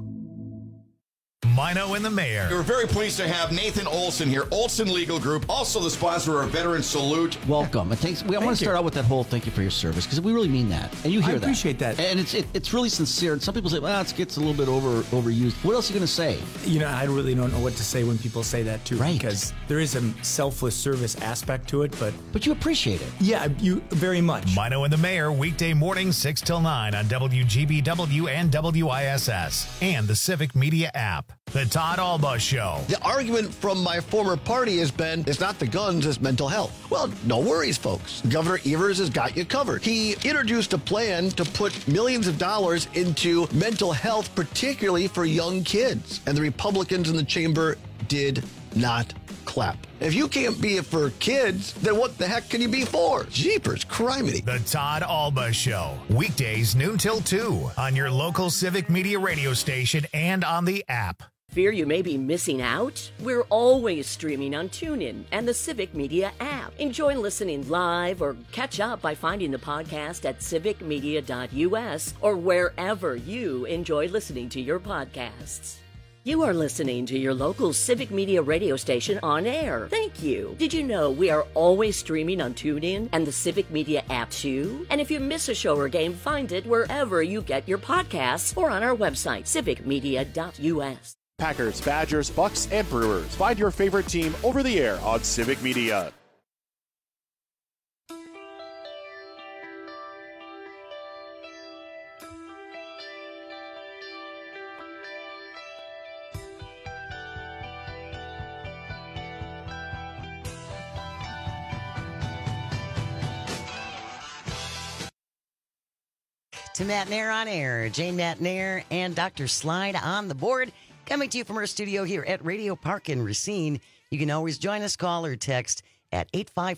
Mino and the Mayor. We're very pleased to have Nathan Olson here, Olson Legal Group, also the sponsor of our Veteran Salute. Welcome. And thanks. I want to start out with that whole thank you for your service, because we really mean that. And you hear that. I appreciate that. And it's really sincere. And some people say, well, it gets a little bit overused. What else are you going to say? You know, I really don't know what to say when people say that, too. Right. Because there is a selfless service aspect to it, but you appreciate it. Yeah, you very much. Mino and the Mayor, weekday morning 6 till 9 on WGBW and WISS and the Civic Media app. The Todd Alba Show. The argument from my former party has been, it's not the guns, it's mental health. Well, no worries, folks. Governor Evers has got you covered. He introduced a plan to put millions of dollars into mental health, particularly for young kids. And the Republicans in the chamber did not clap. If you can't be it for kids, then what the heck can you be for? Jeepers, criminy. The Todd Alba Show. Weekdays noon till 2 on your local Civic Media radio station and on the app. Fear you may be missing out? We're always streaming on TuneIn and the Civic Media app. Enjoy listening live or catch up by finding the podcast at civicmedia.us or wherever you enjoy listening to your podcasts. You are listening to your local Civic Media radio station on air. Thank you. Did you know we are always streaming on TuneIn and the Civic Media app too? And if you miss a show or game, find it wherever you get your podcasts or on our website, civicmedia.us. Packers, Badgers, Bucks, and Brewers. Find your favorite team over the air on Civic Media. To Matt Nair on air, Jane Matt Nair and Dr. Slide on the board. Coming to you from our studio here at Radio Park in Racine. You can always join us, call or text at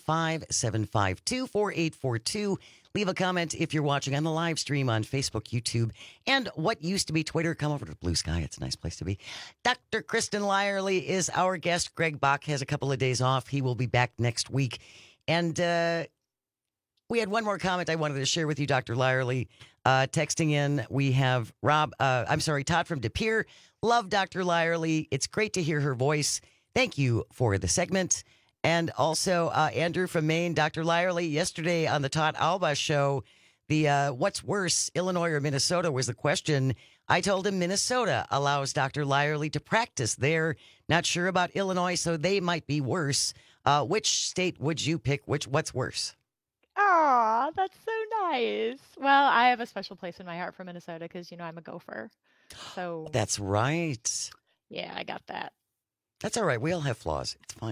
855-752-4842. Leave a comment if you're watching on the live stream on Facebook, YouTube, and what used to be Twitter. Come over to Blue Sky. It's a nice place to be. Dr. Kristen Lyerly is our guest. Greg Bach has a couple of days off. He will be back next week. And we had one more comment I wanted to share with you, Dr. Lyerly. Texting in, we have Todd from De Pere. Love Dr. Lyerly. It's great to hear her voice. Thank you for the segment. And also Andrew from Maine. Dr. Lyerly, yesterday on the Todd Alba Show, the what's worse, Illinois or Minnesota was the question. I told him Minnesota allows Dr. Lyerly to practice there. Not sure about Illinois, so they might be worse. Which state would you pick? What's worse? Aw, that's so nice. Well, I have a special place in my heart for Minnesota because, I'm a Gopher. So That's right. Yeah, I got that. That's all right. We all have flaws. It's fine.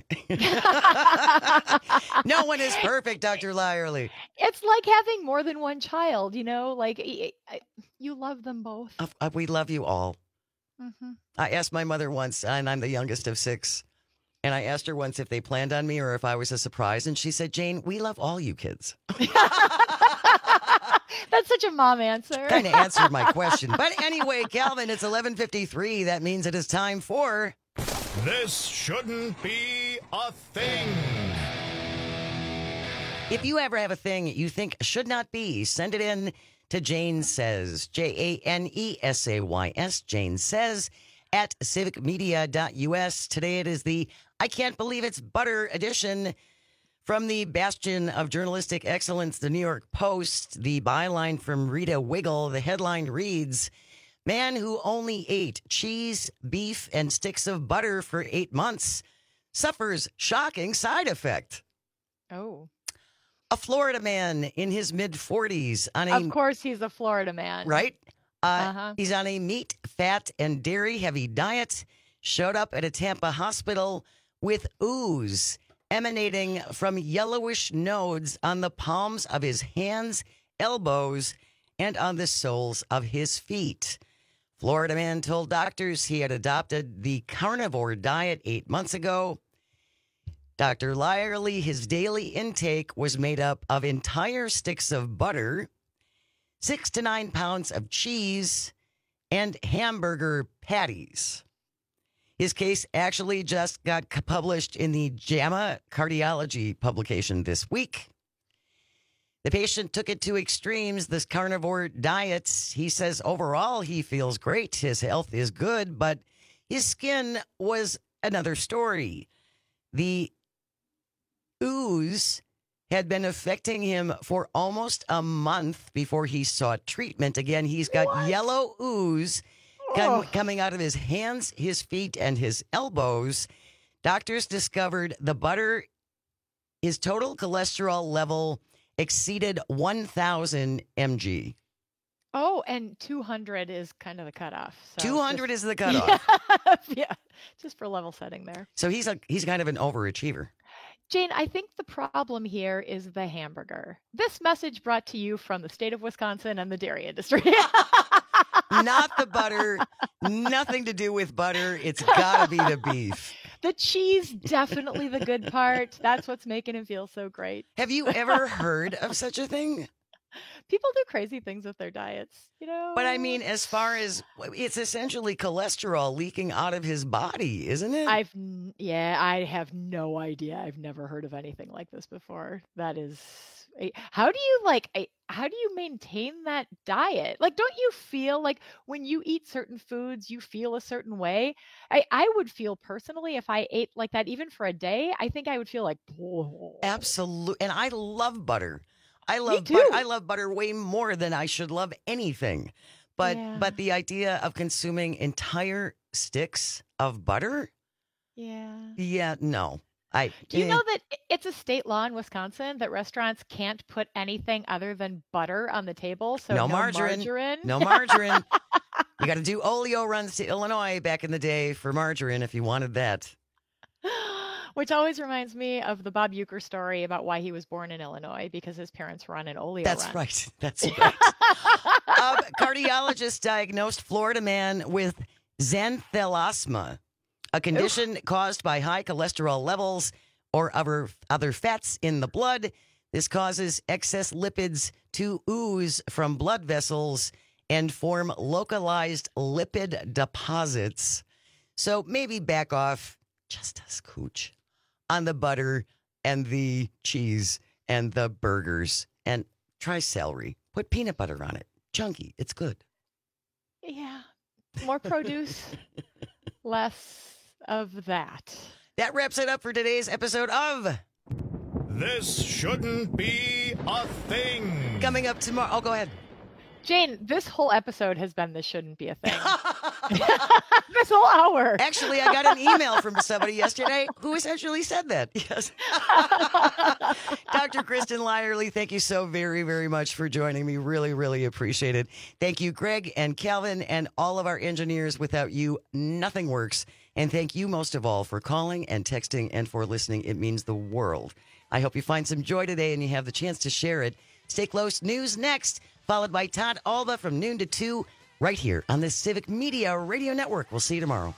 No one is perfect, Dr. Lyerly. It's like having more than one child, like you love them both. We love you all. Mm-hmm. I asked my mother once, and I'm the youngest of 6, and I asked her once if they planned on me or if I was a surprise, and she said, Jane, we love all you kids. That's such a mom answer. Kind of answered my question. But anyway, Calvin, it's 11:53. That means it is time for... This shouldn't be a thing. If you ever have a thing you think should not be, send it in to Jane Says, JANESAYS, Jane Says, at civicmedia.us. Today it is the I Can't Believe It's Butter edition. From the bastion of journalistic excellence, the New York Post, the byline from Rita Wiggle, the headline reads, "Man who only ate cheese, beef, and sticks of butter for 8 months suffers shocking side effect." Oh. A Florida man in his mid-40s on Of course he's a Florida man. Right? He's on a meat, fat, and dairy-heavy diet, showed up at a Tampa hospital with ooze emanating from yellowish nodes on the palms of his hands, elbows, and on the soles of his feet. Florida man told doctors he had adopted the carnivore diet 8 months ago. Dr. Lyerly, his daily intake was made up of entire sticks of butter, 6 to 9 pounds of cheese, and hamburger patties. His case actually just got published in the JAMA Cardiology publication this week. The patient took it to extremes, this carnivore diet. He says overall he feels great. His health is good, but his skin was another story. The ooze had been affecting him for almost a month before he sought treatment. Again, he's got yellow ooze coming out of his hands, his feet, and his elbows. Doctors discovered the butter, his total cholesterol level exceeded 1,000 mg. Oh, and 200 is kind of the cutoff. So 200 is the cutoff. Yeah, just for level setting there. So he's kind of an overachiever. Jane, I think the problem here is the hamburger. This message brought to you from the state of Wisconsin and the dairy industry. Not the butter, nothing to do with butter. It's got to be the beef. The cheese, definitely the good part. That's what's making him feel so great. Have you ever heard of such a thing? People do crazy things with their diets, you know? But I mean, as far as it's essentially cholesterol leaking out of his body, isn't it? I have no idea. I've never heard of anything like this before. That is, how do you maintain that diet? Like, don't you feel like when you eat certain foods, you feel a certain way? I would feel personally if I ate like that, even for a day, I think I would feel like, whoa. Absolutely. And I love butter. I love butter way more than I should love anything. But the idea of consuming entire sticks of butter? Yeah, no. Do you know that it's a state law in Wisconsin that restaurants can't put anything other than butter on the table? So no margarine. No margarine. You got to do oleo runs to Illinois back in the day for margarine if you wanted that. Which always reminds me of the Bob Uecker story about why he was born in Illinois, because his parents were on an oleo That's run. Right. That's right. Cardiologist diagnosed Florida man with xanthelasma, a condition caused by high cholesterol levels or other fats in the blood. This causes excess lipids to ooze from blood vessels and form localized lipid deposits. So maybe back off just a scooch on the butter and the cheese and the burgers, and try celery. Put peanut butter on it. Chunky. It's good. Yeah. More produce, less of that. That wraps it up for today's episode of This Shouldn't Be a Thing. Coming up tomorrow. Oh, go ahead. Jane, this whole episode has been This Shouldn't Be a Thing. This whole hour. Actually, I got an email from somebody yesterday who essentially said that. Yes. Dr. Kristen Lyerly, thank you so very, very much for joining me. Really, really appreciate it. Thank you, Greg and Calvin and all of our engineers. Without you, nothing works. And thank you most of all for calling and texting and for listening. It means the world. I hope you find some joy today and you have the chance to share it. Stay close. News next, followed by Todd Alba from noon to 2 right here on the Civic Media Radio Network. We'll see you tomorrow.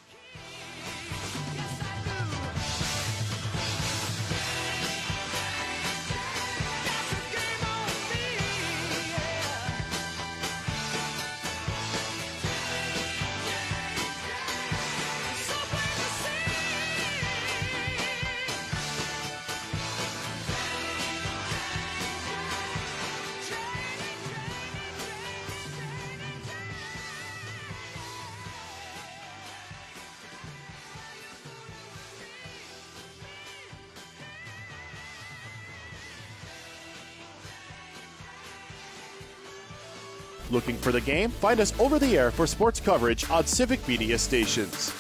Looking for the game? Find us over the air for sports coverage on Civic Media stations.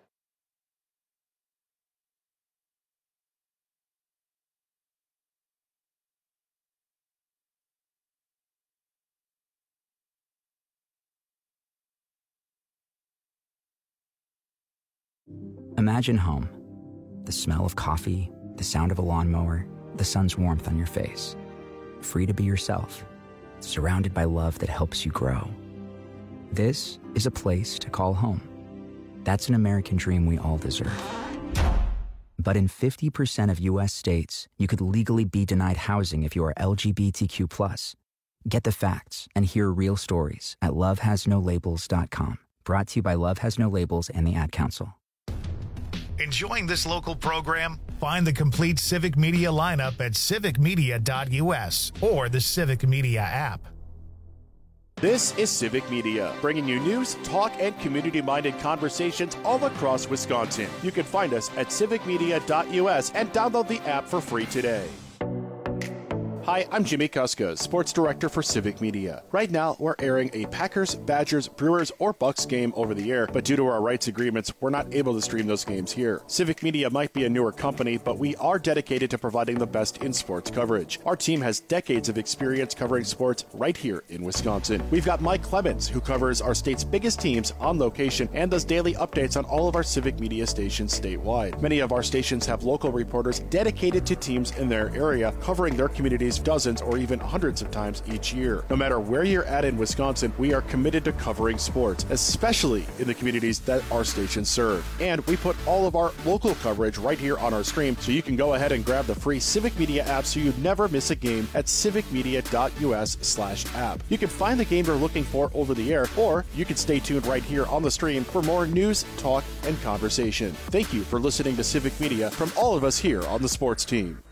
Imagine home. The smell of coffee, the sound of a lawnmower, the sun's warmth on your face. Free to be yourself, surrounded by love that helps you grow. This is a place to call home. That's an American dream we all deserve. But in 50% of U.S. states, you could legally be denied housing if you are LGBTQ+. Get the facts and hear real stories at lovehasnolabels.com. Brought to you by Love Has No Labels and the Ad Council. Enjoying this local program? Find the complete Civic Media lineup at civicmedia.us or the Civic Media app. This is Civic Media, bringing you news, talk, and community-minded conversations all across Wisconsin. You can find us at civicmedia.us and download the app for free today. Hi, I'm Jimmy Kuska, Sports Director for Civic Media. Right now, we're airing a Packers, Badgers, Brewers, or Bucks game over the air, but due to our rights agreements, we're not able to stream those games here. Civic Media might be a newer company, but we are dedicated to providing the best in sports coverage. Our team has decades of experience covering sports right here in Wisconsin. We've got Mike Clemens, who covers our state's biggest teams on location and does daily updates on all of our Civic Media stations statewide. Many of our stations have local reporters dedicated to teams in their area, covering their communities dozens or even hundreds of times each year. No matter where you're at in Wisconsin, we are committed to covering sports, especially in the communities that our stations serve. And we put all of our local coverage right here on our stream, so you can go ahead and grab the free Civic Media app so you never miss a game at civicmedia.us/app. You can find the game you're looking for over the air, or you can stay tuned right here on the stream for more news, talk, and conversation. Thank you for listening to Civic Media from all of us here on the sports team.